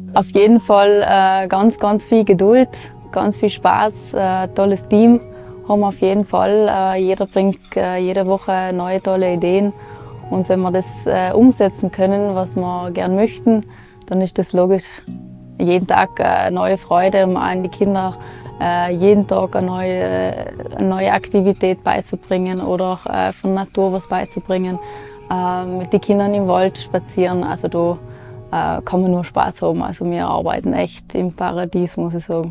Auf jeden Fall ganz, ganz viel Geduld, ganz viel Spaß, tolles Team haben wir auf jeden Fall. Jeder bringt jede Woche neue, tolle Ideen. Und wenn wir das umsetzen können, was wir gern möchten, dann ist das logisch jeden Tag eine neue Freude, um an die Kinder jeden Tag eine neue Aktivität beizubringen oder auch von der Natur was beizubringen. Mit den Kindern im Wald spazieren, also da kann man nur Spaß haben. Also wir arbeiten echt im Paradies, muss ich sagen.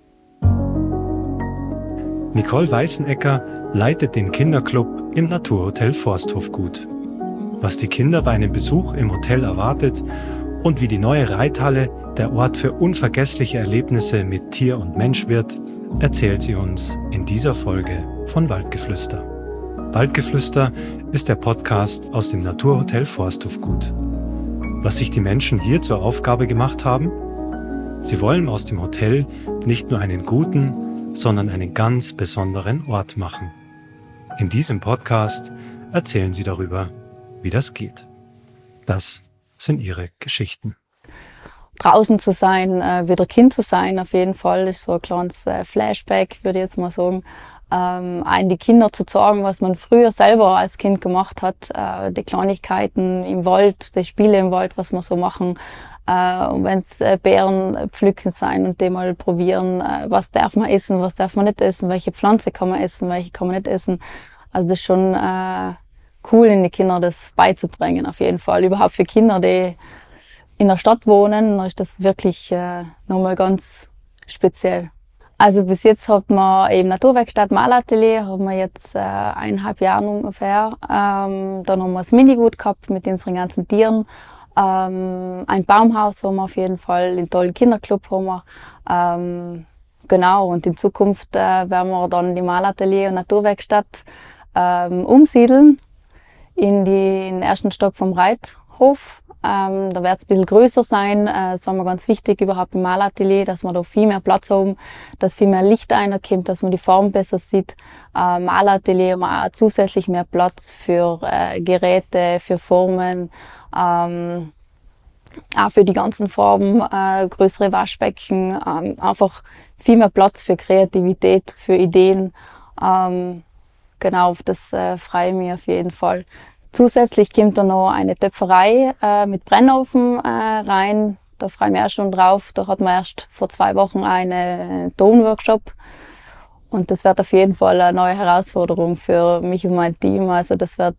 Nicole Weißenecker leitet den Kinderclub im Naturhotel Forsthofgut. Was die Kinder bei einem Besuch im Hotel erwartet und wie die neue Reithalle der Ort für unvergessliche Erlebnisse mit Tier und Mensch wird, erzählt sie uns in dieser Folge von Waldgeflüster. Waldgeflüster ist der Podcast aus dem Naturhotel Forsthofgut. Was sich die Menschen hier zur Aufgabe gemacht haben? Sie wollen aus dem Hotel nicht nur einen guten, sondern einen ganz besonderen Ort machen. In diesem Podcast erzählen sie darüber, wie das geht. Das sind ihre Geschichten. Draußen zu sein, wieder Kind zu sein, auf jeden Fall, ist so ein kleines Flashback, würde ich jetzt mal sagen. An die Kinder zu zeigen, was man früher selber als Kind gemacht hat, die Kleinigkeiten im Wald, die Spiele im Wald, was wir so machen. Und wenn es Beeren pflücken sein und die mal probieren, was darf man essen, was darf man nicht essen, welche Pflanze kann man essen, welche kann man nicht essen. Also das ist schon cool, in die Kinder das beizubringen, auf jeden Fall. Überhaupt für Kinder, die in der Stadt wohnen, ist das wirklich nochmal ganz speziell. Also bis jetzt hat man eben Naturwerkstatt, Malatelier, haben wir jetzt 1,5 Jahre ungefähr. Dann haben wir das Minigut gehabt mit unseren ganzen Tieren. Ein Baumhaus haben wir auf jeden Fall, den tollen Kinderclub haben wir. Genau, und in Zukunft werden wir dann die Malatelier und Naturwerkstatt umsiedeln in den ersten Stock vom Reithof. Da wird es ein bisschen größer sein. Das war mir ganz wichtig überhaupt im Malatelier, dass wir da viel mehr Platz haben, dass viel mehr Licht reinkommt, dass man die Form besser sieht. Malatelier haben wir auch zusätzlich mehr Platz für Geräte, für Formen, auch für die ganzen Farben, größere Waschbecken, einfach viel mehr Platz für Kreativität, für Ideen. Genau, auf das freue ich mich auf jeden Fall. Zusätzlich kommt da noch eine Töpferei mit Brennofen rein. Da freue ich mich auch schon drauf. Da hatten wir erst vor 2 Wochen einen Tonworkshop. Und das wird auf jeden Fall eine neue Herausforderung für mich und mein Team. Also das wird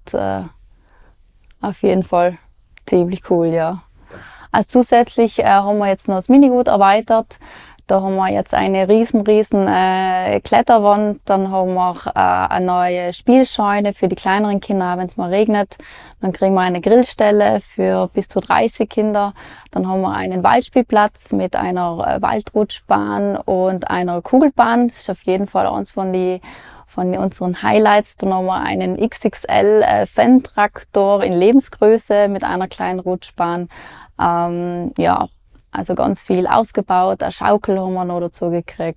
auf jeden Fall ziemlich cool, ja. Also zusätzlich haben wir jetzt noch das Minigut erweitert. Da haben wir jetzt eine riesen Kletterwand. Dann haben wir eine neue Spielscheune für die kleineren Kinder, wenn es mal regnet. Dann kriegen wir eine Grillstelle für bis zu 30 Kinder. Dann haben wir einen Waldspielplatz mit einer Waldrutschbahn und einer Kugelbahn. Das ist auf jeden Fall eins von unseren Highlights. Dann haben wir einen XXL Fenntraktor in Lebensgröße mit einer kleinen Rutschbahn. Ja, also ganz viel ausgebaut, eine Schaukel haben wir noch dazu gekriegt.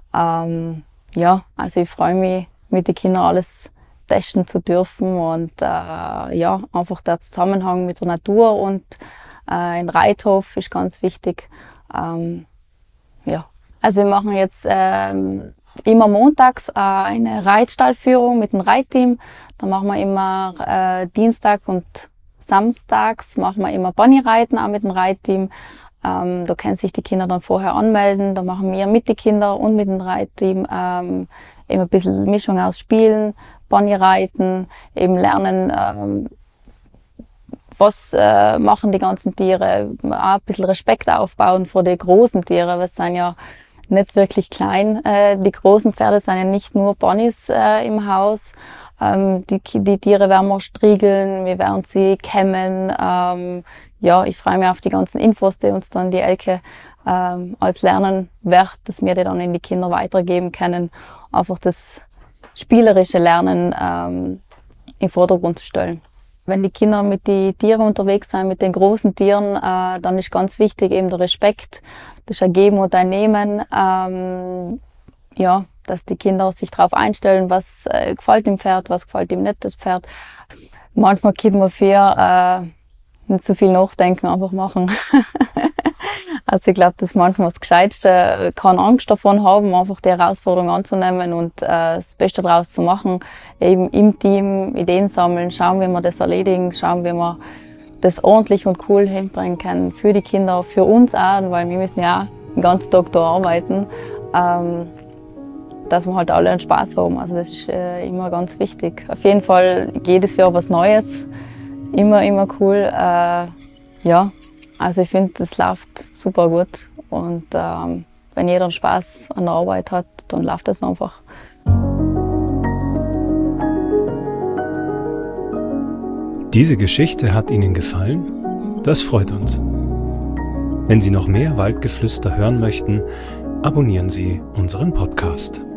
Ja, also ich freue mich, mit den Kindern alles testen zu dürfen und ja, einfach der Zusammenhang mit der Natur und ein Reithof ist ganz wichtig. Ja, also wir machen jetzt immer montags eine Reitstallführung mit dem Reitteam. Da machen wir immer Dienstag und samstags machen wir immer Ponyreiten auch mit dem Reitteam. Da können sich die Kinder dann vorher anmelden. Da machen wir mit den Kindern und mit dem Reitteam eben ein bisschen Mischung aus Spielen, Ponyreiten, eben lernen, was machen die ganzen Tiere, auch ein bisschen Respekt aufbauen vor den großen Tieren, weil es sind ja nicht wirklich klein. Die großen Pferde sind ja nicht nur Ponys im Haus. Die Tiere werden wir striegeln, wir werden sie kämmen. Ja, ich freue mich auf die ganzen Infos, die uns dann die Elke als lernen wird, dass wir die dann in die Kinder weitergeben können. Einfach das spielerische Lernen in den Vordergrund zu stellen. Wenn die Kinder mit den Tieren unterwegs sind, mit den großen Tieren, dann ist ganz wichtig eben der Respekt, das Ergeben und Einnehmen. Ja, dass die Kinder sich darauf einstellen, was gefällt dem Pferd, was gefällt ihm nicht, das Pferd. Manchmal gibt man für nicht zu viel nachdenken, einfach machen. Also ich glaube, das ist manchmal das Gescheiteste, keine Angst davon haben, einfach die Herausforderung anzunehmen und das Beste daraus zu machen. Eben im Team Ideen sammeln, schauen, wie wir das erledigen, schauen, wie wir das ordentlich und cool hinbringen können für die Kinder, für uns auch, weil wir müssen ja auch den ganzen Tag da arbeiten, dass wir halt alle einen Spaß haben. Also das ist immer ganz wichtig. Auf jeden Fall jedes Jahr was Neues, immer cool. Ja, also ich finde, das läuft super gut und wenn jeder einen Spaß an der Arbeit hat, dann läuft das einfach. Diese Geschichte hat Ihnen gefallen? Das freut uns. Wenn Sie noch mehr Waldgeflüster hören möchten, abonnieren Sie unseren Podcast.